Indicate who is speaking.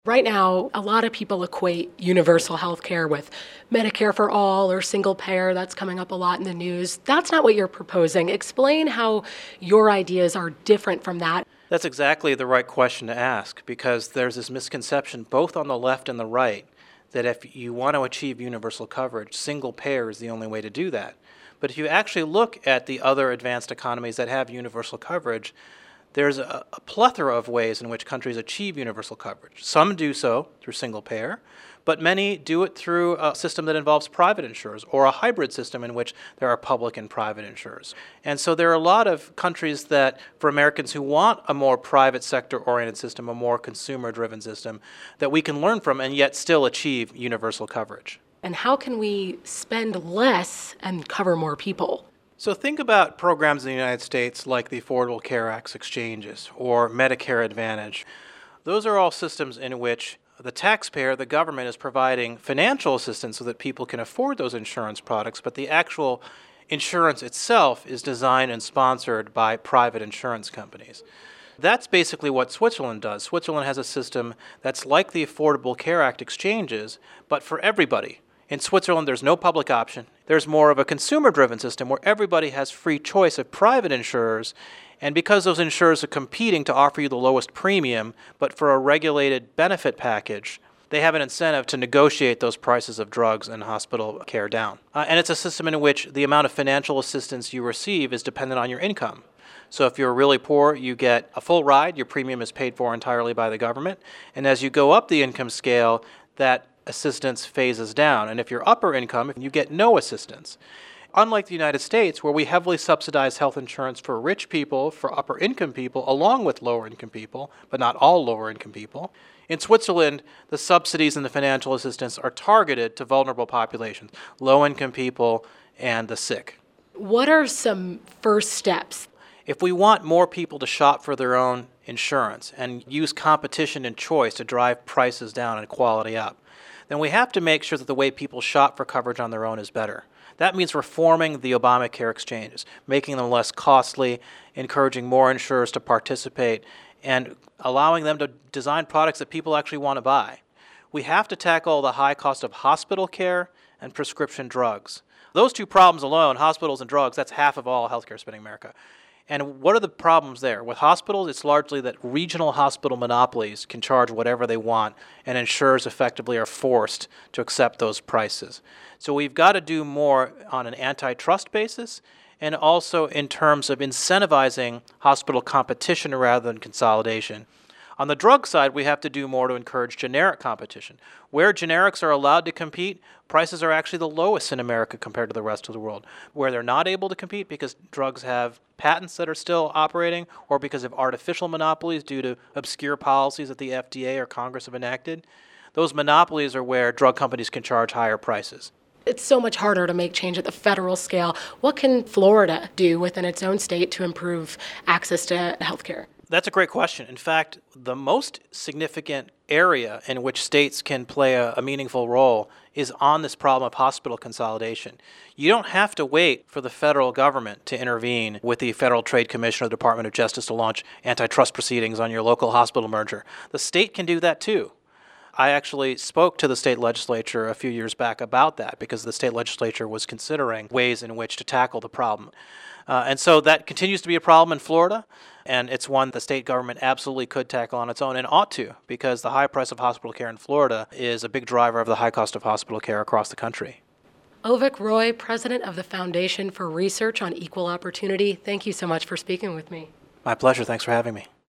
Speaker 1: Right now, a lot of people equate universal health care with Medicare for all or single payer. That's coming up a lot in the news. That's not what you're proposing. Explain how your ideas are different from that.
Speaker 2: That's exactly the right question to ask, because there's this misconception both on the left and the right that if you want to achieve universal coverage, single payer is the only way to do that. But if you actually look at the other advanced economies that have universal coverage, there's a plethora of ways in which countries achieve universal coverage. Some do so through single payer, but many do it through a system that involves private insurers or a hybrid system in which there are public and private insurers. And so there are a lot of countries that, for Americans who want a more private sector-oriented system, a more consumer-driven system, that we can learn from and yet still achieve universal coverage.
Speaker 1: And how can we spend less and cover more people?
Speaker 2: So think about programs in the United States like the Affordable Care Act's exchanges or Medicare Advantage. Those are all systems in which the taxpayer, the government, is providing financial assistance so that people can afford those insurance products, but the actual insurance itself is designed and sponsored by private insurance companies. That's basically what Switzerland does. Switzerland has a system that's like the Affordable Care Act exchanges, but for everybody. In Switzerland, there's no public option. There's more of a consumer-driven system where everybody has free choice of private insurers, and because those insurers are competing to offer you the lowest premium, but for a regulated benefit package, they have an incentive to negotiate those prices of drugs and hospital care down. And it's a system in which the amount of financial assistance you receive is dependent on your income. So if you're really poor, you get a full ride, your premium is paid for entirely by the government, and as you go up the income scale, that assistance phases down. And if you're upper income, you get no assistance. Unlike the United States, where we heavily subsidize health insurance for rich people, for upper income people, along with lower income people, but not all lower income people, in Switzerland, the subsidies and the financial assistance are targeted to vulnerable populations, low income people and the sick.
Speaker 1: What are some first steps?
Speaker 2: If we want more people to shop for their own insurance and use competition and choice to drive prices down and quality up, then we have to make sure that the way people shop for coverage on their own is better. That means reforming the Obamacare exchanges, making them less costly, encouraging more insurers to participate, and allowing them to design products that people actually want to buy. We have to tackle the high cost of hospital care and prescription drugs. Those two problems alone, hospitals and drugs, that's half of all healthcare spending in America. And what are the problems there? With hospitals, it's largely that regional hospital monopolies can charge whatever they want, and insurers effectively are forced to accept those prices. So we've got to do more on an antitrust basis, and also in terms of incentivizing hospital competition rather than consolidation. On the drug side, we have to do more to encourage generic competition. Where generics are allowed to compete, prices are actually the lowest in America compared to the rest of the world. Where they're not able to compete because drugs have patents that are still operating or because of artificial monopolies due to obscure policies that the FDA or Congress have enacted, those monopolies are where drug companies can charge higher prices.
Speaker 1: It's so much harder to make change at the federal scale. What can Florida do within its own state to improve access to health care?
Speaker 2: That's a great question. In fact, the most significant area in which states can play a meaningful role is on this problem of hospital consolidation. You don't have to wait for the federal government to intervene with the Federal Trade Commission or the Department of Justice to launch antitrust proceedings on your local hospital merger. The state can do that too. I actually spoke to the state legislature a few years back about that because the state legislature was considering ways in which to tackle the problem. And so that continues to be a problem in Florida, and it's one the state government absolutely could tackle on its own and ought to, because the high price of hospital care in Florida is a big driver of the high cost of hospital care across the country.
Speaker 1: Avik Roy, president of the Foundation for Research on Equal Opportunity, thank you so much for speaking with me.
Speaker 2: My pleasure. Thanks for having me.